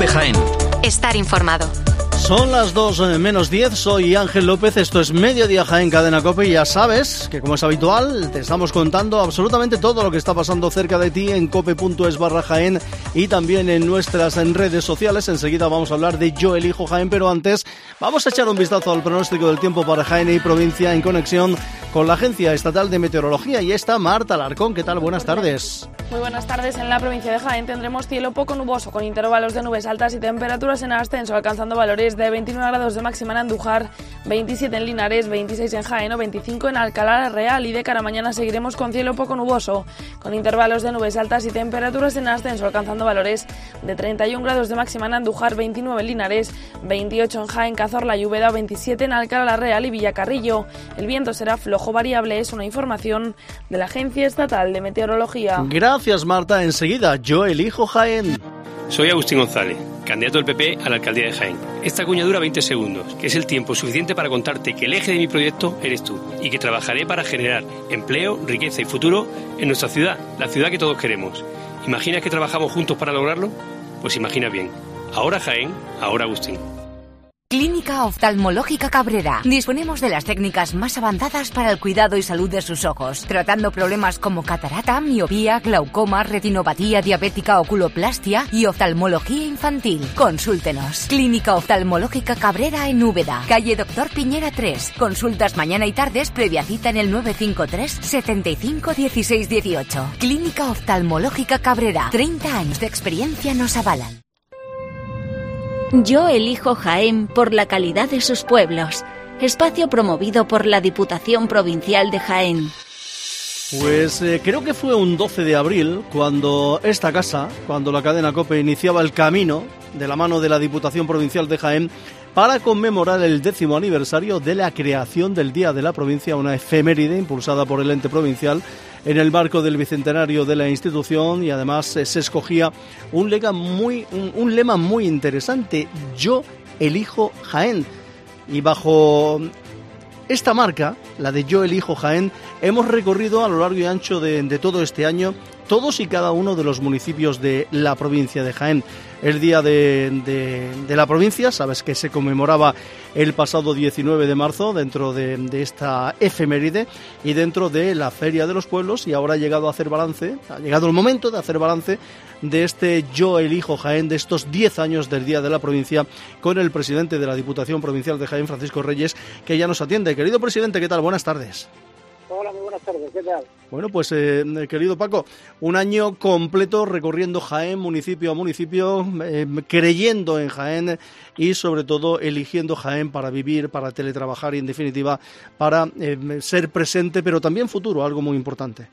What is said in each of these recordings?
de Jaén. Estar informado. Son las 2:10, soy Ángel López, esto es Mediodía Jaén Cadena COPE y ya sabes que como es habitual te estamos contando absolutamente todo lo que está pasando cerca de ti en cope.es/Jaén y también en nuestras redes sociales. Enseguida vamos a hablar de Yo Elijo Jaén, pero antes vamos a echar un vistazo al pronóstico del tiempo para Jaén y provincia en conexión con la Agencia Estatal de Meteorología. Y está Marta Alarcón, ¿qué tal? Buenas tardes. Muy buenas tardes. En la provincia de Jaén tendremos cielo poco nuboso con intervalos de nubes altas y temperaturas en ascenso, alcanzando valores de 29 grados de máxima en Andújar, 27 en Linares, 26 en Jaén o 25 en Alcalá Real. Y de cara a mañana seguiremos con cielo poco nuboso con intervalos de nubes altas y temperaturas en ascenso, alcanzando valores de 31 grados de máxima en Andújar, 29 en Linares, 28 en Jaén, Cazorla y Úbeda, 27 en Alcalá Real y Villacarrillo. El viento será flojo variable, es una información de la Agencia Estatal de Meteorología. Gracias, Marta. Enseguida, Yo Elijo Jaén. Soy Agustín González, candidato del PP a la alcaldía de Jaén. Esta cuña dura 20 segundos, que es el tiempo suficiente para contarte que el eje de mi proyecto eres tú y que trabajaré para generar empleo, riqueza y futuro en nuestra ciudad, la ciudad que todos queremos. ¿Imaginas que trabajamos juntos para lograrlo? Pues imagina bien. Ahora Jaén, ahora Agustín. Clínica Oftalmológica Cabrera. Disponemos de las técnicas más avanzadas para el cuidado y salud de sus ojos, tratando problemas como catarata, miopía, glaucoma, retinopatía diabética, oculoplastia y oftalmología infantil. Consúltenos. Clínica Oftalmológica Cabrera en Úbeda, calle Doctor Piñera 3. Consultas mañana y tardes previa cita en el 953 75 16 18. Clínica Oftalmológica Cabrera. 30 años de experiencia nos avalan. Yo elijo Jaén por la calidad de sus pueblos. Espacio promovido por la Diputación Provincial de Jaén. Pues creo que fue un 12 de abril cuando esta casa, cuando la cadena COPE iniciaba el camino de la mano de la Diputación Provincial de Jaén para conmemorar el 10º aniversario de la creación del Día de la Provincia, una efeméride impulsada por el ente provincial en el marco del bicentenario de la institución, y además se escogía un lema muy interesante: Yo Elijo Jaén. Y bajo esta marca, la de Yo Elijo Jaén, hemos recorrido a lo largo y ancho de todo este año todos y cada uno de los municipios de la provincia de Jaén. El Día de la Provincia, sabes que se conmemoraba el pasado 19 de marzo dentro de esta efeméride y dentro de la Feria de los Pueblos, y ahora ha llegado el momento de hacer balance de este Yo Elijo Jaén, de estos 10 años del Día de la Provincia, con el presidente de la Diputación Provincial de Jaén, Francisco Reyes, que ya nos atiende. Querido presidente, ¿qué tal? Buenas tardes. Hola, muy buenas tardes, ¿qué tal? Bueno, pues querido Paco, un año completo recorriendo Jaén municipio a municipio, creyendo en Jaén y sobre todo eligiendo Jaén para vivir, para teletrabajar y en definitiva para ser presente pero también futuro, algo muy importante.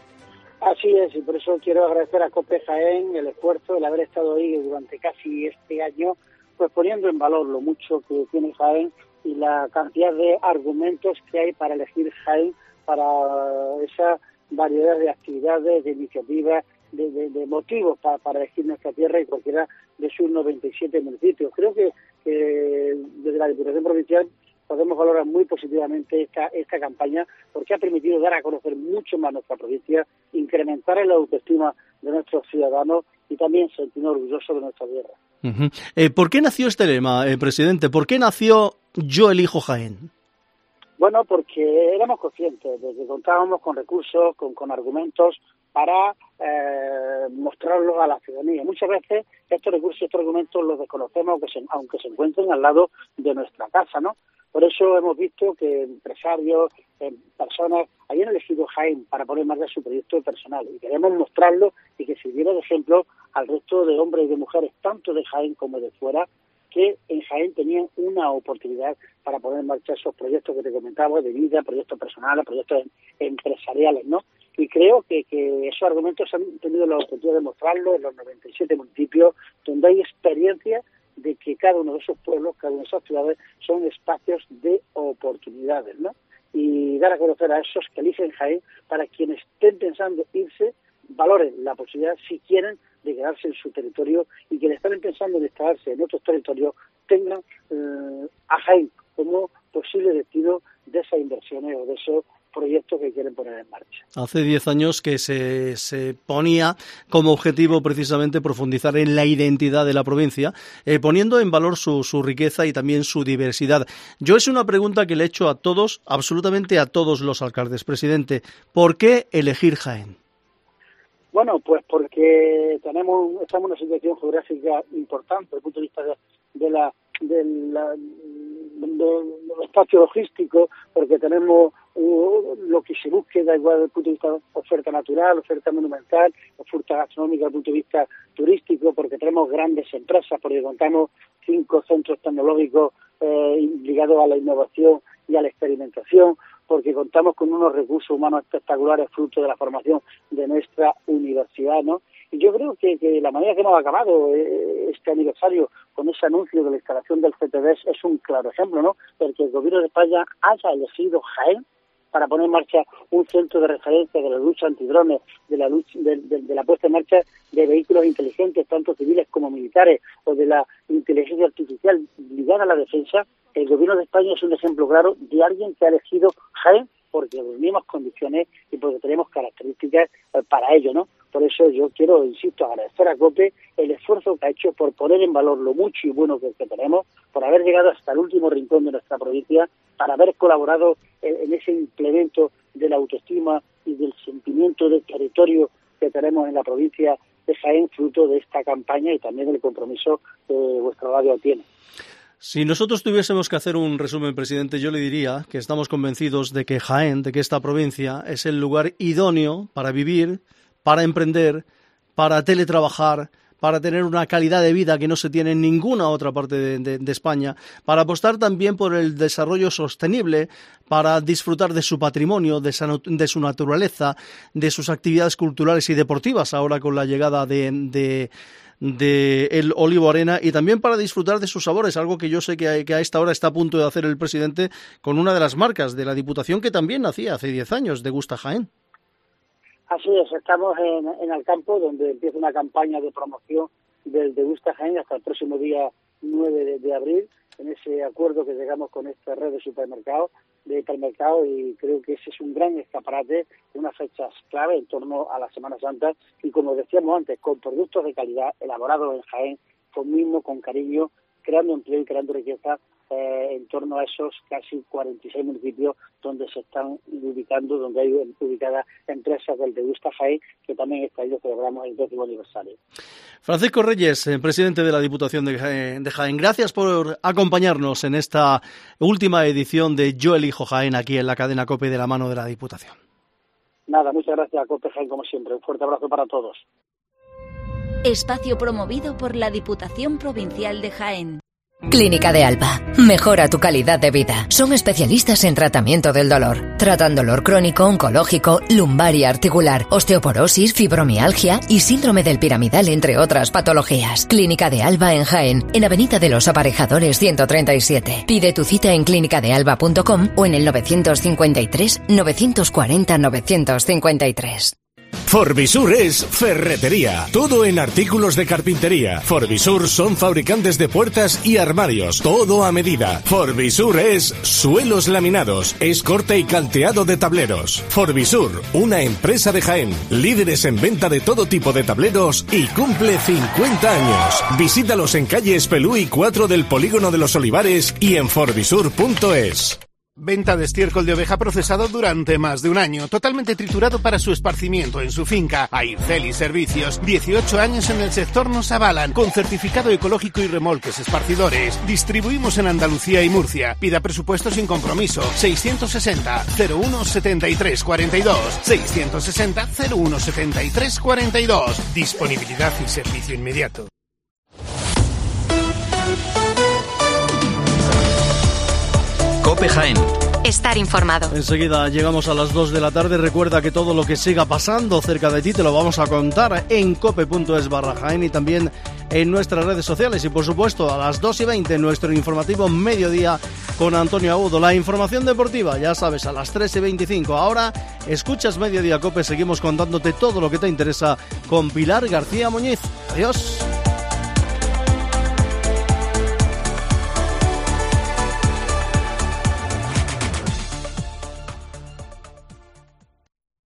Así es, y por eso quiero agradecer a COPE Jaén el esfuerzo, el haber estado ahí durante casi este año, pues poniendo en valor lo mucho que tiene Jaén y la cantidad de argumentos que hay para elegir Jaén, para esa variedad de actividades, de iniciativas, de motivos para elegir nuestra tierra y cualquiera de sus 97 municipios. Creo que desde la Diputación Provincial podemos valorar muy positivamente esta campaña, porque ha permitido dar a conocer mucho más nuestra provincia, incrementar la autoestima de nuestros ciudadanos y también sentirnos orgullosos de nuestra tierra. Uh-huh. ¿Por qué nació este lema, presidente? ¿Por qué nació Yo Elijo Jaén? Bueno, porque éramos conscientes de que contábamos con recursos, con argumentos para mostrarlos a la ciudadanía. Muchas veces estos recursos, estos argumentos los desconocemos, aunque se encuentren al lado de nuestra casa, ¿no? Por eso hemos visto que empresarios, personas, habían elegido Jaén para poner más de su proyecto personal, y queremos mostrarlo y que sirviera de ejemplo al resto de hombres y de mujeres, tanto de Jaén como de fuera, que en Jaén tenían una oportunidad para poner en marcha esos proyectos que te comentaba, de vida, proyectos personales, proyectos empresariales, ¿no? Y creo que esos argumentos han tenido la oportunidad de mostrarlo en los 97 municipios, donde hay experiencia de que cada uno de esos pueblos, cada una de esas ciudades, son espacios de oportunidades, ¿no? Y dar a conocer a esos que eligen Jaén, para quienes estén pensando irse, valoren la posibilidad, si quieren, de quedarse en su territorio, y quienes estén pensando en instalarse en otros territorios tengan a Jaén como posible destino de esas inversiones o de esos proyectos que quieren poner en marcha. Hace 10 años que se ponía como objetivo precisamente profundizar en la identidad de la provincia, poniendo en valor su riqueza y también su diversidad. Yo es una pregunta que le he hecho a todos, absolutamente a todos los alcaldes. Presidente, ¿por qué elegir Jaén? Bueno, pues porque estamos en una situación geográfica importante desde el punto de vista del espacio logístico, porque tenemos lo que se busque, da igual desde el punto de vista de oferta natural, oferta monumental, oferta gastronómica desde el punto de vista turístico, porque tenemos grandes empresas, porque contamos 5 centros tecnológicos ligados a la innovación y a la experimentación, porque contamos con unos recursos humanos espectaculares fruto de la formación de nuestra universidad, ¿no? Y yo creo que la manera que hemos acabado este aniversario con ese anuncio de la instalación del CTDS es un claro ejemplo, ¿no? Porque el Gobierno de España haya elegido Jaén para poner en marcha un centro de referencia de la lucha antidrones, de la puesta en marcha de vehículos inteligentes, tanto civiles como militares, o de la inteligencia artificial ligada a la defensa. El Gobierno de España es un ejemplo claro de alguien que ha elegido Jaén porque reunimos condiciones y porque tenemos características para ello, ¿no? Por eso yo quiero, insisto, agradecer a COPE el esfuerzo que ha hecho por poner en valor lo mucho y bueno que tenemos, por haber llegado hasta el último rincón de nuestra provincia, para haber colaborado en ese implemento de la autoestima y del sentimiento de territorio que tenemos en la provincia de Jaén, fruto de esta campaña y también del compromiso que vuestra radio tiene. Si nosotros tuviésemos que hacer un resumen, presidente, yo le diría que estamos convencidos de que Jaén, de que esta provincia es el lugar idóneo para vivir, para emprender, para teletrabajar, para tener una calidad de vida que no se tiene en ninguna otra parte de España, para apostar también por el desarrollo sostenible, para disfrutar de su patrimonio, de su naturaleza, de sus actividades culturales y deportivas, ahora con la llegada de el Olivo Arena, y también para disfrutar de sus sabores, algo que yo sé que a esta hora está a punto de hacer el presidente con una de las marcas de la Diputación que también nacía hace 10 años, Degusta Jaén. Así es, estamos en Alcampo, donde empieza una campaña de promoción del Degusta Jaén hasta el próximo día 9 de abril, en ese acuerdo que llegamos con esta red de hipermercados, y creo que ese es un gran escaparate, unas fechas clave en torno a la Semana Santa, y como decíamos antes, con productos de calidad elaborados en Jaén, con mimo, con cariño, creando empleo y creando riqueza en torno a esos casi 46 municipios donde se están ubicando, donde hay ubicadas empresas del Degusta Jaén, que también este año celebramos el 10º aniversario. Francisco Reyes, presidente de la Diputación de Jaén, gracias por acompañarnos en esta última edición de Yo Elijo Jaén aquí en la cadena COPE de la mano de la Diputación. Nada, muchas gracias a COPE Jaén como siempre. Un fuerte abrazo para todos. Espacio promovido por la Diputación Provincial de Jaén. Clínica de Alba. Mejora tu calidad de vida. Son especialistas en tratamiento del dolor. Tratan dolor crónico, oncológico, lumbar y articular, osteoporosis, fibromialgia y síndrome del piramidal, entre otras patologías. Clínica de Alba en Jaén, en Avenida de los Aparejadores 137. Pide tu cita en clinicadealba.com o en el 953 940 953. Forvisur es ferretería, todo en artículos de carpintería. Forvisur son fabricantes de puertas y armarios, todo a medida. Forvisur es suelos laminados, es corte y canteado de tableros. Forvisur, una empresa de Jaén, líderes en venta de todo tipo de tableros y cumple 50 años. Visítalos en calle Espelúy 4 del Polígono de los Olivares y en forvisur.es. Venta de estiércol de oveja procesado durante más de un año, totalmente triturado para su esparcimiento en su finca. Aircel y Servicios, 18 años en el sector nos avalan, con certificado ecológico y remolques esparcidores. Distribuimos en Andalucía y Murcia. Pida presupuesto sin compromiso. 660 01 73 42. 660 01 73 42. Disponibilidad y servicio inmediato. COPE Jaén. Estar informado. Enseguida llegamos a las 2 de la tarde. Recuerda que todo lo que siga pasando cerca de ti te lo vamos a contar en cope.es/Jaén y también en nuestras redes sociales. Y por supuesto a las 2:20 nuestro informativo Mediodía con Antonio Agudo. La información deportiva, ya sabes, a las 3:25. Ahora escuchas Mediodía COPE. Seguimos contándote todo lo que te interesa con Pilar García Muñiz. Adiós.